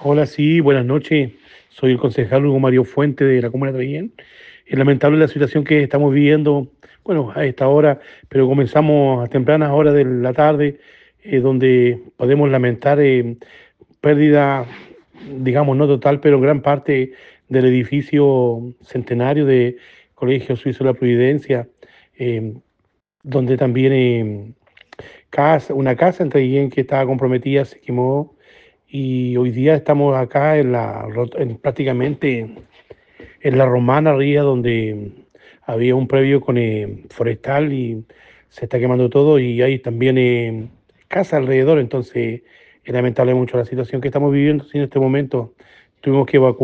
Hola, sí, buenas noches. Soy el concejal Hugo Mario Fuente de la Comuna de Traillén. Es lamentable la situación que estamos viviendo, bueno, a esta hora, pero comenzamos a tempranas horas de la tarde, donde podemos lamentar pérdida, digamos, no total, pero en gran parte del edificio centenario de Colegio Suizo de la Providencia, eh, donde también una casa en Traillén que estaba comprometida se quemó y hoy día estamos acá prácticamente en la Romana Ría, donde había un previo con forestal y se está quemando todo y hay también casa alrededor, entonces es lamentable mucho la situación que estamos viviendo. Si en este momento tuvimos que evacuar